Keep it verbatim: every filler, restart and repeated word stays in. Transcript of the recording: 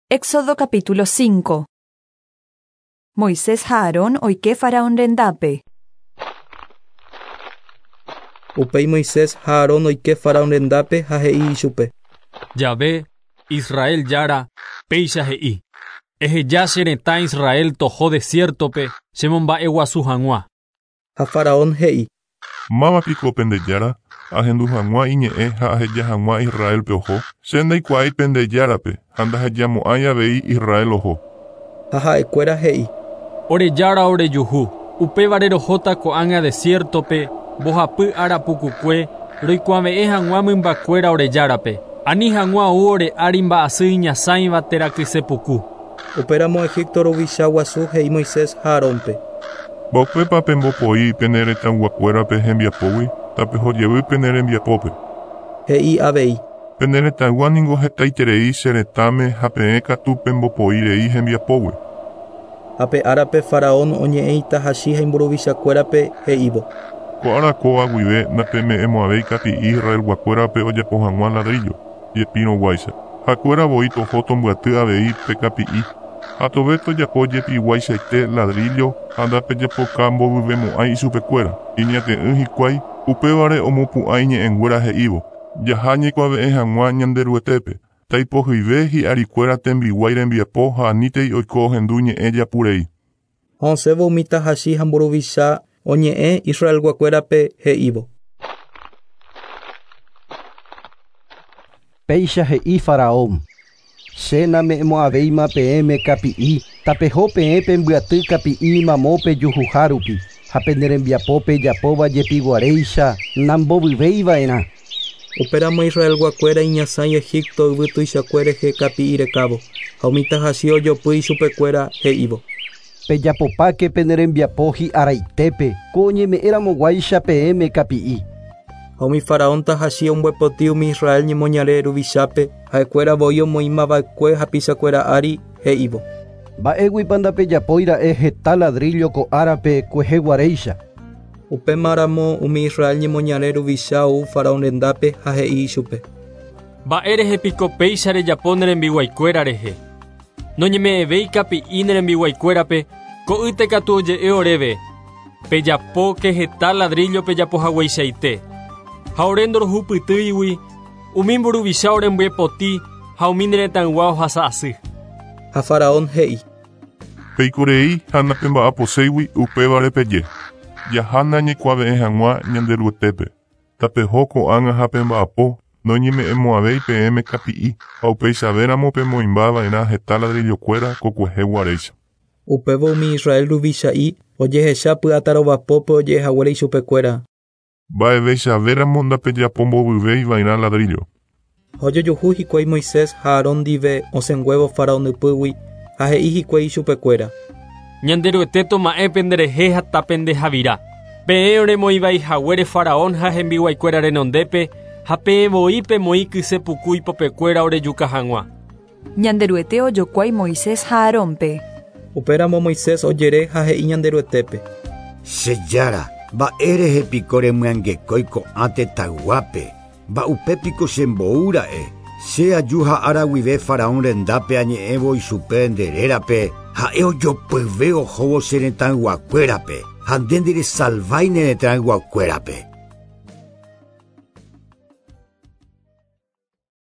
Éxodo capítulo cinco. Moisés ha Aarón oike Faraón rendápe. Upéi Moisés ha Aarón oike Faraón rendápe ha he'i ichupe. Jave, Israel yára, péicha he'i. Eheja che retã Israel toho desiertope, chemomba'e guasu hag̃ua. Ha Faraón he'i. Mávapiko pendejára, ahendu hag̃ua iñe'ẽ ha aheja hag̃ua Israelpe oho. Che ndaikuaái pendejárape ha ndahejamo'ãi avei Israel oho. Ha ha'ekuéra he'i. Orejára orejuhu, upévare rohóta ko'ág̃a desiertope, mbohapy arapukukue, roikuaave'ẽ hag̃ua mymbakuéra orejárape. Ani hag̃ua ou ore ári mba'asy iñasãiva terakysepuku. Upéramo Egipto rovicha guasu he'i Moisés ha Aarónpe. Mba'upépa pembopoi pene retãguakuérape hembiapógui, tapehojevy pene rembiapópe. He'i avei. Pene retãgua niko hetaiterei che retãme ha peẽ katu pembopoirei hembiapógui. Ha pe árape Faraón oñe'ẽita hachi ha imburuvichakuérape he'ívo. Ko'árakova guive napeme'ẽmoavéi kapi'i Israel guakuérape ojapo hag̃ua ladrillo, jepírõguáicha. Hakuéravoi toho tombyaty avei pe kapi'i. Atove tojapo jepiguáichaite ladrillo ha ndapejapoka mbovyvemo'ãi ichupekuéra. Iñate'ỹ hikuái upévare omopu'ãi ñe'ẽnguéra he'ívo. Jaha ñaikuaave'ẽ hag̃ua ñanderuetépe. Taipohyve hi'arikuéra tembiguái rembiapo ha aníntei oiko hendu ñe'ẽ japurei. Osẽvo umi tahachi ha mburuvicha oñe'ẽ Israel guakuérape he'ívo. Péicha he'i Faraón. Che name'ẽmo'ãvéima peẽme kapi'i, tapeho peẽ pembyaty kapi'i mamópe juhuhárupi, ha pene rembiapópe japóva jepiguaréicha nambovyvéiva'erã. Upéramo Israel guakuéra iñasãi Egipto yvy tuichakue rehe kapi'i rekávo, ha umi tahachi ojopy ichupekuéra he'ívo. Pejapopáke pene rembiapo hi'araitépe, ko oñeme'ẽramoguáicha peẽme kapi'i. Ha umi Faraón tahachi ombo'epotĩ umi Israel ñemoñare ruvichápe ha'ekuéravoi omoĩmava'ekue hapichakuéra ári he'ívo. Mba'éguipa ndapejapóira'e heta ladrillo ko árape kueheguaréicha. Upémaramo umi Israel ñemoñare ruvicha ou Faraón rendápe ha he'i ichupe. Mba'e rehepiko péicha rejapo nerembiguaikuéra rehe. Noñeme'ẽvéi kapi'i nerembiguaikuérape, ko'ýte katu oje'e oréve. Pejapo ke heta ladrillo pejapohagueichaite. Ha ore ndorohupytýigui, umi mburuvicha orembyepotĩ ha umi neretãgua ohasa'asy. Ha Faraón he'i. Peikorei ha napemba'aposéigui upévare peje. Jahána ñaikuaave'ẽ hag̃ua ñanderuetépe. Tapeho ko'ág̃a ha pemba'apo noñeme'ẽmo'ãvéi peẽme kapi'i ha upéichavéramo pemoĩmbava'erã heta ladrillokuéra ko kueheguaréicha. Upévo umi Israel ruvicha'i ojehecha py'atarõvapópe ojehaguére ichupekuéra. Mba'evéichavéramo ndapejapo mbovyvéiva'erã ladrillo. Ha ojojuhu hikuái Moisés ha Aarón ndive osẽnguévo Faraón ypýgui ha he'i hikuái ichupekuéra. Ñanderuete toma'ẽ penderehe ha tapendehavira. Peẽ oremoĩvaihaguére Faraón ha hembiguaikuéra renondépe ha peẽvoi pemoĩ kysepuku ipopekuéra orejuka hag̃ua. Ñanderuete ojokuái Moisés ha Aarónpe. Upéramo Moisés ojere ha he'i ñanderuetépe. Chejára, mba'e rehepiko remyangekói ko'ã tetãguápe. Mba'upépiko chembo'ura'e. Che aju ha ára guive Faraón rendápe añe'ẽvo ichupe nderérape ha'e ojopyve ohóvo che retãguakuérape ha nde nderesalvái ne retãguakuérape.